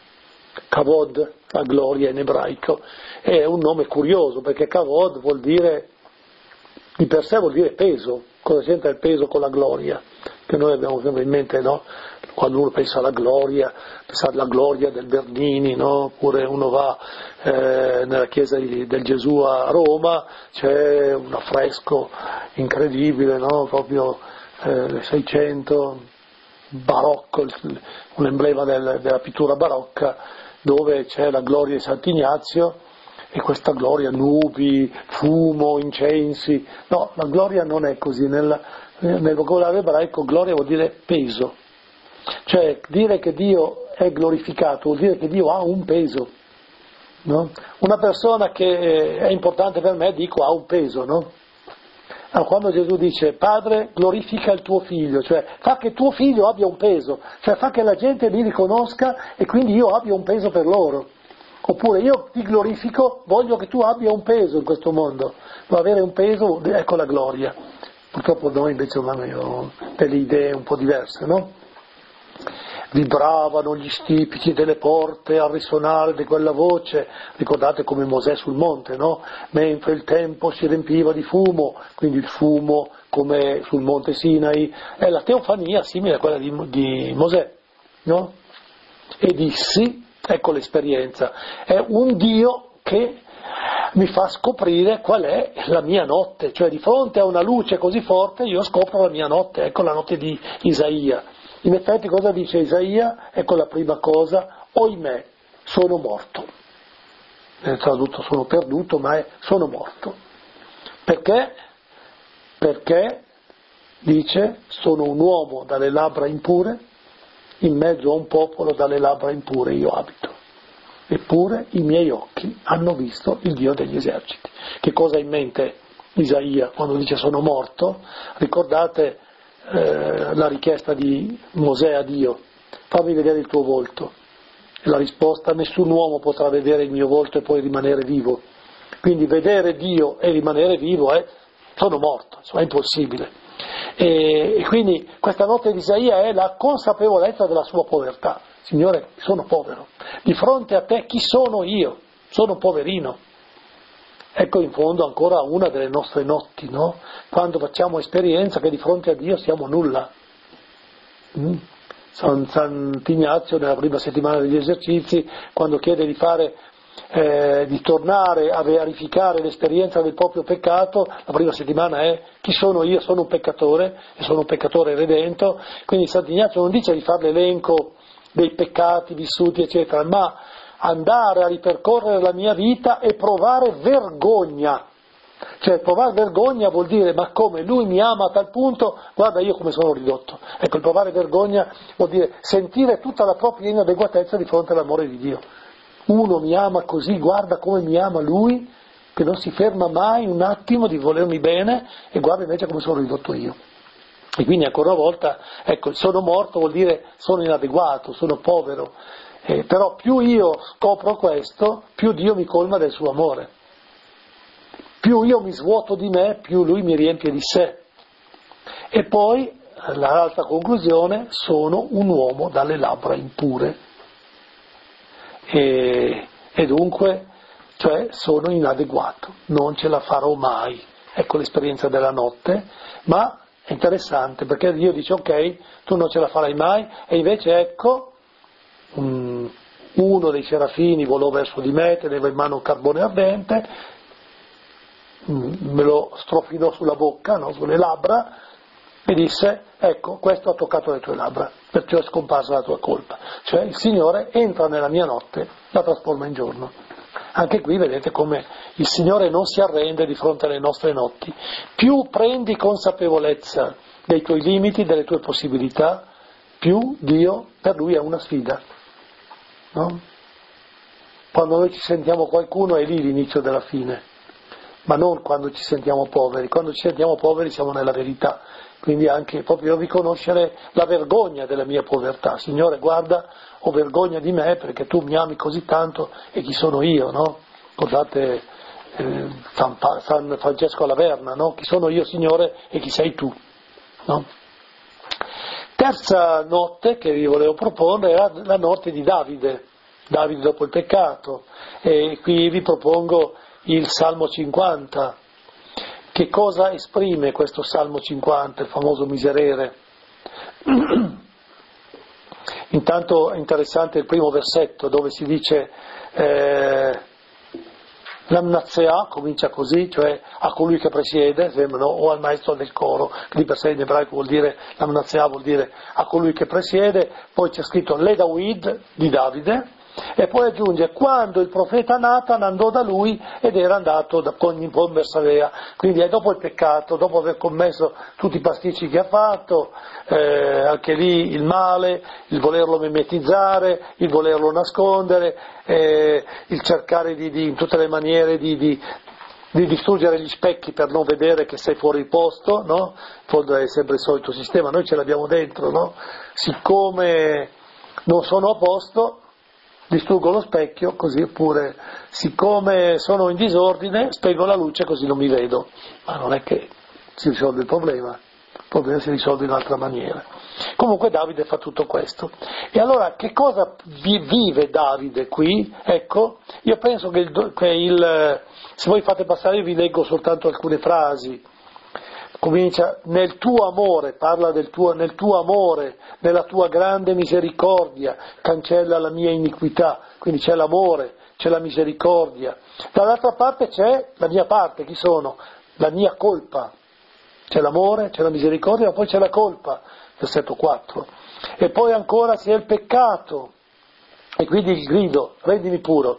Kavod, la gloria in ebraico, è un nome curioso perché Kavod vuol dire, di per sé vuol dire peso. Cosa c'entra il peso con la gloria? Che noi abbiamo sempre in mente, no? Quando uno pensa alla gloria, pensa alla gloria del Bernini, no? Oppure uno va eh, nella chiesa di, del Gesù a Roma, c'è un affresco incredibile, no? Proprio eh, seicento, barocco, un emblema del, della pittura barocca, dove c'è la gloria di Sant'Ignazio, e questa gloria, nubi, fumo, incensi. No, la gloria non è così. Nel, nel vocabolario ebraico gloria vuol dire peso. Cioè dire che Dio è glorificato vuol dire che Dio ha un peso. No? Una persona che è importante per me, dico, ha un peso, no? Allora, quando Gesù dice: Padre, glorifica il tuo figlio, cioè fa che tuo figlio abbia un peso, cioè fa che la gente mi riconosca e quindi io abbia un peso per loro. Oppure io ti glorifico, voglio che tu abbia un peso in questo mondo. Ma avere un peso, ecco la gloria. Purtroppo noi invece abbiamo delle idee un po' diverse, no? Vibravano gli stipiti delle porte al risuonare di quella voce, ricordate come Mosè sul monte, no? Mentre il tempo si riempiva di fumo, quindi il fumo come sul monte Sinai, è la teofania simile a quella di, di Mosè, no? E dissi, ecco l'esperienza, è un Dio che mi fa scoprire qual è la mia notte, cioè di fronte a una luce così forte io scopro la mia notte, ecco la notte di Isaia. In effetti cosa dice Isaia? Ecco la prima cosa: oimè, sono morto. Nel tradotto sono perduto, ma è sono morto. Perché? Perché, dice, sono un uomo dalle labbra impure, in mezzo a un popolo dalle labbra impure io abito. Eppure i miei occhi hanno visto il Dio degli eserciti. Che cosa ha in mente Isaia quando dice sono morto? Ricordate Eh, la richiesta di Mosè a Dio: fammi vedere il tuo volto. E la risposta: nessun uomo potrà vedere il mio volto e poi rimanere vivo. Quindi vedere Dio e rimanere vivo è sono morto, insomma, è impossibile. E, e quindi questa notte di Isaia è la consapevolezza della sua povertà. Signore, sono povero, di fronte a te chi sono io? Sono poverino. Ecco in fondo ancora una delle nostre notti, no? Quando facciamo esperienza che di fronte a Dio siamo nulla. Mm? San, Sant'Ignazio nella prima settimana degli esercizi, quando chiede di fare eh, di tornare a verificare l'esperienza del proprio peccato, la prima settimana è: chi sono io? Sono un peccatore e sono un peccatore redento. Quindi Sant'Ignazio non dice di fare l'elenco dei peccati vissuti eccetera, ma andare a ripercorrere la mia vita e provare vergogna. Cioè provare vergogna vuol dire: ma come, lui mi ama a tal punto, guarda io come sono ridotto. Ecco, il provare vergogna vuol dire sentire tutta la propria inadeguatezza di fronte all'amore di Dio. Uno mi ama così, guarda come mi ama lui, che non si ferma mai un attimo di volermi bene, e guarda invece come sono ridotto io. E quindi ancora una volta, ecco, sono morto vuol dire sono inadeguato, sono povero, eh, però più io scopro questo, più Dio mi colma del suo amore. Più io mi svuoto di me, più lui mi riempie di sé. E poi, l'altra conclusione, sono un uomo dalle labbra impure. E, e dunque, cioè, sono inadeguato, non ce la farò mai. Ecco l'esperienza della notte, ma è interessante perché Dio dice: ok, tu non ce la farai mai, e invece ecco, um, uno dei serafini volò verso di me, teneva in mano un carbone ardente, me lo strofinò sulla bocca, no, sulle labbra, e disse: ecco, questo ha toccato le tue labbra, perciò è scomparsa la tua colpa. Cioè il Signore entra nella mia notte, la trasforma in giorno. Anche qui vedete come il Signore non si arrende di fronte alle nostre notti. Più prendi consapevolezza dei tuoi limiti, delle tue possibilità, più Dio per Lui è una sfida, no? Quando noi ci sentiamo qualcuno è lì l'inizio della fine, ma non quando ci sentiamo poveri. Quando ci sentiamo poveri siamo nella verità, quindi anche proprio riconoscere la vergogna della mia povertà. Signore, guarda, ho vergogna di me perché tu mi ami così tanto, e chi sono io, no? Guardate eh, San, pa- San Francesco alla Verna, no? Chi sono io, Signore, e chi sei tu, no? Terza notte che vi volevo proporre era la notte di Davide, Davide dopo il peccato, e qui vi propongo il Salmo cinquanta. Che cosa esprime questo Salmo cinquanta, il famoso miserere? Intanto è interessante il primo versetto dove si dice eh, l'amnazea, comincia così, cioè a colui che presiede, sembrano, o al maestro del coro, che di per sé in ebraico vuol dire, l'amnazea vuol dire a colui che presiede. Poi c'è scritto le David di Davide, e poi aggiunge quando il profeta Nathan andò da lui ed era andato da, con in Bersavea. Quindi è dopo il peccato, dopo aver commesso tutti i pasticci che ha fatto, eh, anche lì il male, il volerlo mimetizzare, il volerlo nascondere, eh, il cercare di, di in tutte le maniere di, di di distruggere gli specchi per non vedere che sei fuori posto, no? In fondo è sempre il solito sistema, noi ce l'abbiamo dentro, no? Siccome non sono a posto, distruggo lo specchio, così pure, siccome sono in disordine, spengo la luce così non mi vedo. Ma non è che si risolve il problema, il problema si risolve in un'altra maniera. Comunque Davide fa tutto questo. E allora che cosa vive Davide qui? Ecco, io penso che il, che il se voi fate passare vi leggo soltanto alcune frasi. Comincia nel tuo amore, parla del tuo, nel tuo amore, nella tua grande misericordia, cancella la mia iniquità. Quindi c'è l'amore, c'è la misericordia. Dall'altra parte c'è la mia parte, chi sono? La mia colpa. C'è l'amore, c'è la misericordia, ma poi c'è la colpa, versetto quattro. E poi ancora c'è il peccato, e quindi il grido, rendimi puro.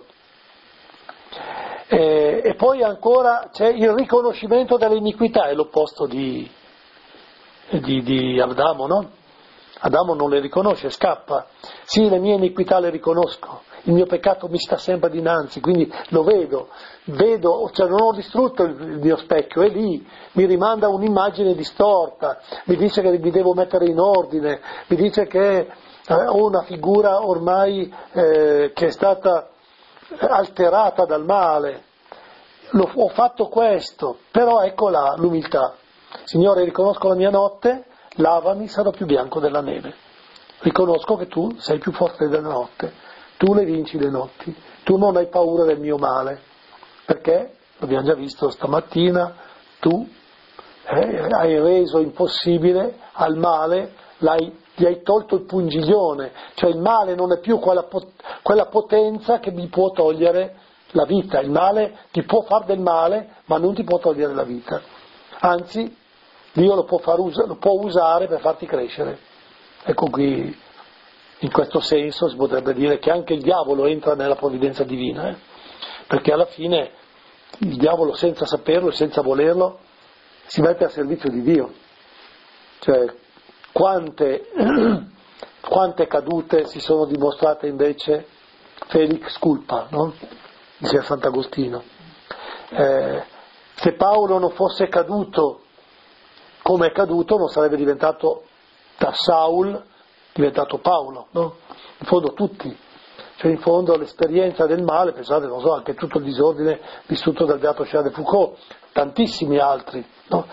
E, e poi ancora c'è il riconoscimento dell'iniquità, è l'opposto di, di, di Adamo, no? Adamo non le riconosce, scappa. Sì, le mie iniquità le riconosco, il mio peccato mi sta sempre dinanzi, quindi lo vedo, vedo, cioè non ho distrutto il, il mio specchio, è lì, mi rimanda un'immagine distorta, mi dice che mi devo mettere in ordine, mi dice che eh, ho una figura ormai eh, che è stata alterata dal male. Lo, ho fatto questo, però ecco là l'umiltà. Signore, riconosco la mia notte, lavami, sarò più bianco della neve. Riconosco che tu sei più forte della notte, tu le vinci le notti, tu non hai paura del mio male, perché, l'abbiamo già visto stamattina, tu eh, hai reso impossibile al male, l'hai gli hai tolto il pungiglione, cioè il male non è più quella, quella potenza che mi può togliere la vita, il male ti può far del male ma non ti può togliere la vita, anzi Dio lo può, far us- lo può usare per farti crescere. Ecco qui, in questo senso si potrebbe dire che anche il diavolo entra nella provvidenza divina, eh? Perché alla fine il diavolo senza saperlo e senza volerlo si mette a servizio di Dio, cioè quante, quante cadute si sono dimostrate invece Felix culpa, no? Dice Sant'Agostino. Eh, se Paolo non fosse caduto come è caduto non sarebbe diventato da Saul diventato Paolo, no? In fondo tutti, cioè in fondo l'esperienza del male, pensate, non so, anche tutto il disordine vissuto dal beato Charles de Foucault, tantissimi altri, no?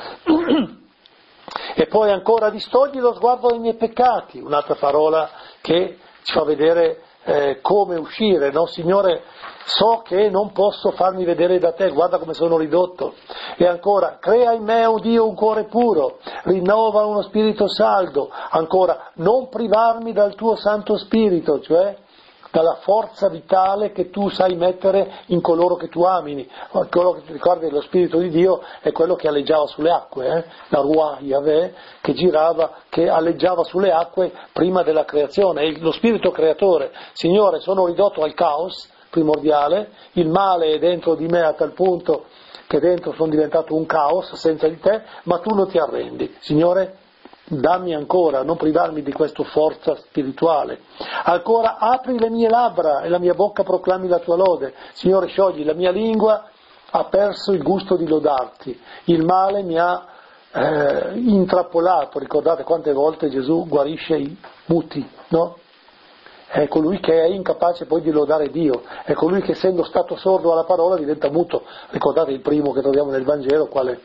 E poi ancora distogli lo sguardo dai miei peccati, un'altra parola che ci fa vedere eh, come uscire, no? Signore, so che non posso farmi vedere da te, guarda come sono ridotto. E ancora, crea in me, o Dio, un cuore puro, rinnova uno spirito saldo. Ancora, non privarmi dal tuo Santo Spirito, cioè dalla forza vitale che tu sai mettere in coloro che tu ami. Quello che ti ricordi dello Spirito di Dio è quello che alleggiava sulle acque, eh? La Ruah Yahweh che girava, che alleggiava sulle acque prima della creazione, è lo Spirito creatore. Signore, sono ridotto al caos primordiale, il male è dentro di me a tal punto che dentro sono diventato un caos senza di te, ma tu non ti arrendi. Signore, dammi ancora, non privarmi di questa forza spirituale. Ancora, apri le mie labbra e la mia bocca proclami la tua lode. Signore, sciogli la mia lingua, ha perso il gusto di lodarti. Il male mi ha eh, intrappolato. Ricordate quante volte Gesù guarisce i muti, no? È colui che è incapace poi di lodare Dio, è colui che essendo stato sordo alla parola diventa muto. Ricordate il primo che troviamo nel Vangelo, quale?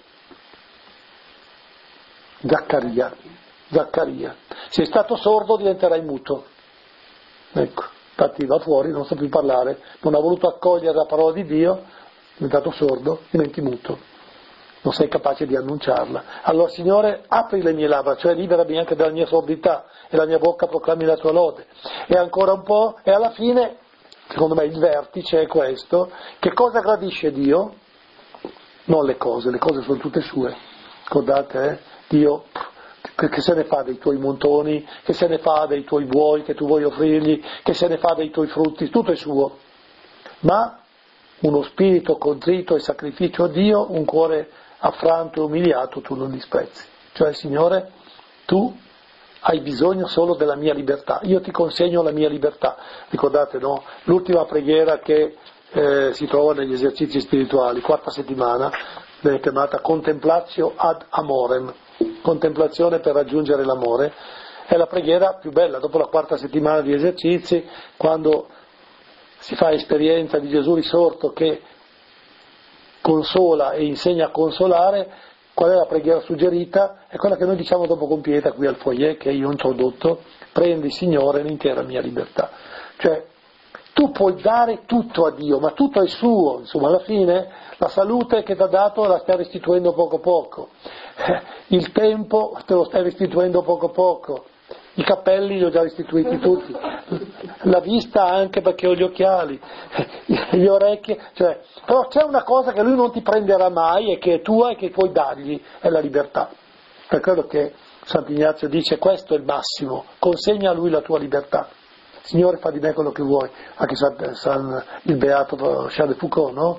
Zaccaria. Zaccaria. Sei stato sordo, diventerai muto. Ecco, infatti va fuori, non sa più parlare, non ha voluto accogliere la parola di Dio, è diventato sordo, diventi muto. Non sei capace di annunciarla. Allora, Signore, apri le mie labbra, cioè liberami anche dalla mia sordità, e la mia bocca proclami la tua lode. E ancora un po', e alla fine, secondo me il vertice è questo: che cosa gradisce Dio? Non le cose, le cose sono tutte sue. Ricordate, eh? Dio, che se ne fa dei tuoi montoni, che se ne fa dei tuoi buoi che tu vuoi offrirgli, che se ne fa dei tuoi frutti, tutto è suo. Ma uno spirito contrito e sacrificio a Dio, un cuore affranto e umiliato tu non disprezzi. Cioè, Signore, tu hai bisogno solo della mia libertà, io ti consegno la mia libertà. Ricordate, no? L'ultima preghiera che eh, si trova negli esercizi spirituali, quarta settimana, viene chiamata contemplatio ad amorem, contemplazione per raggiungere l'amore. È la preghiera più bella, dopo la quarta settimana di esercizi, quando si fa esperienza di Gesù risorto che consola e insegna a consolare. Qual è la preghiera suggerita? È quella che noi diciamo dopo con Pietà qui al foyer, che io ho introdotto: prendi, Signore, l'intera mia libertà. Cioè, tu puoi dare tutto a Dio, ma tutto è suo. Insomma, alla fine la salute che ti ha dato la stai restituendo poco poco, il tempo te lo stai restituendo poco poco, i capelli li ho già restituiti tutti, la vista anche perché ho gli occhiali, le orecchie, cioè, però c'è una cosa che lui non ti prenderà mai e che è tua e che puoi dargli, è la libertà. Per quello che Sant'Ignazio dice: questo è il massimo, consegna a lui la tua libertà. Signore, fa di me quello che vuoi. Anche San, San, il beato Charles de Foucault, no?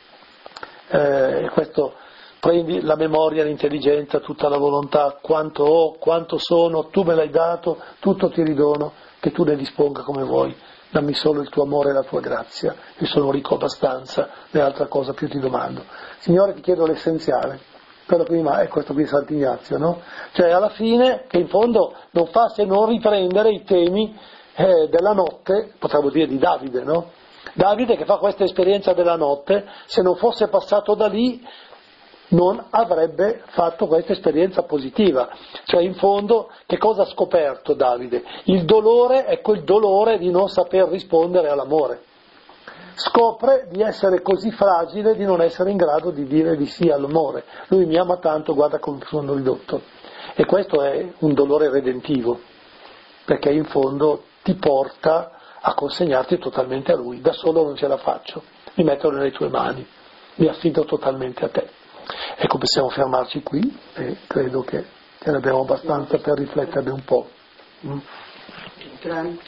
Eh, questo, prendi la memoria, l'intelligenza, tutta la volontà, quanto ho, quanto sono, tu me l'hai dato, tutto ti ridono, che tu ne disponga come vuoi, dammi solo il tuo amore e la tua grazia, io sono ricco abbastanza, né altra cosa più ti domando. Signore, ti chiedo l'essenziale, quello che mi manca è questo qui di Sant'Ignazio, no? Cioè alla fine, che in fondo non fa se non riprendere i temi eh, della notte, potremmo dire di Davide, no? Davide che fa questa esperienza della notte, se non fosse passato da lì non avrebbe fatto questa esperienza positiva. Cioè in fondo che cosa ha scoperto Davide? Il dolore è quel dolore di non saper rispondere all'amore. Scopre di essere così fragile di non essere in grado di dire di sì all'amore. Lui mi ama tanto, guarda come sono ridotto. E questo è un dolore redentivo. perché in fondo ti porta a consegnarti totalmente a Lui. Da solo non ce la faccio, mi metto nelle tue mani, mi affido totalmente a te. Ecco, possiamo fermarci qui e credo che ce ne abbiamo abbastanza per riflettere un po'. Mm.